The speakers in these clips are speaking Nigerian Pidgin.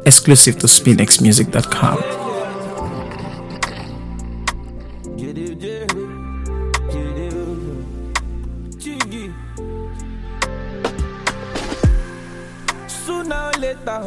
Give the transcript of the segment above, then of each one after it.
Exclusive to SpinXmusic.com. Sooner or later,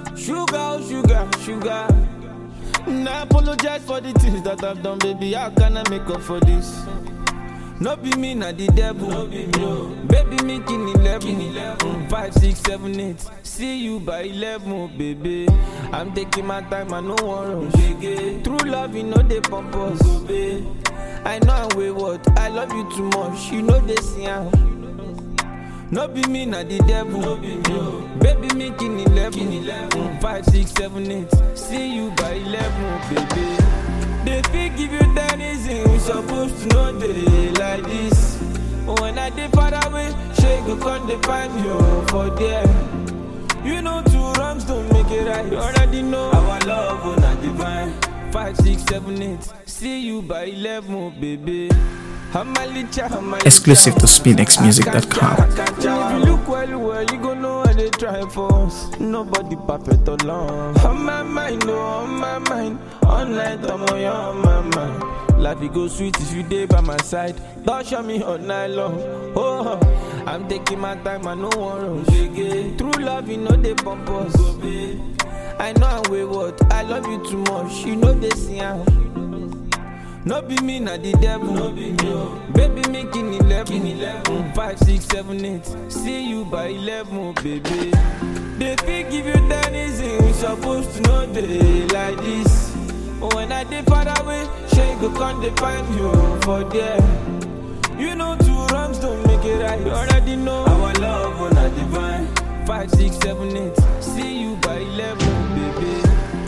sugar. I apologize for the things that I've done, baby. How can I make up for this? No be me, not the devil. No be me. Baby, me king 11. 5, 6, 7, 8. See you by 11, oh, baby. I'm taking my time, I no one rush. True love, you know they pump us. I know I'm wayward, I love you too much. You know they see how. No be me, not the devil. No be me. Baby, me king 11. 5, 6, 7, 8. See you by 11, oh, baby. They feel give you that easy, we supposed to know they like this. When I did far away, shake go come they find you for there. You know 2 wrongs don't make it right. You already know our love will not divine. 5, 6, 7, 8. See you by 11, oh, baby. Exclusive to SpinXmusic.com. If you look well, you gon' know how they try for us. Nobody perfect alone. On my mind, all night, I'm on my mind. Life it go sweet if you day by my side. Don't show me all night long. Oh, I'm taking my time, I no one rush. True love, you know they pump us. I know I'm wayward, I love you too much. You know they see how. No be me, not the devil. No be me. Baby, me king 11. 5, 6, 7, 8. See you by 11, oh, baby. They feel give you that easy, we supposed to know they like this. When I did far away, shake go come they find you for there. You know 2 wrongs don't make it right. You already know our love will not divine. 5, 6, 7, 8. See you by 11, baby.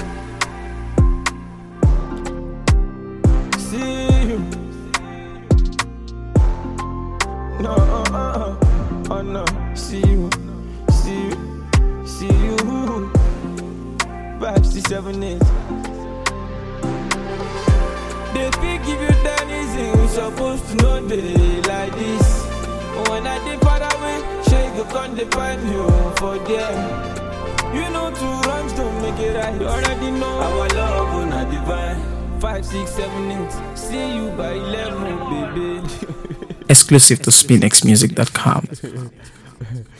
See you. No, oh no. See you. 5, 6, 7, 8. They feel give you that easy, we supposed to know they like this. When I did far away, shake go come they find you for there. You know 2 wrongs don't make it right. You already know our love will not divine. 5, 6, 7, 8. See you by 11, baby. Exclusive to SpinXmusic.com.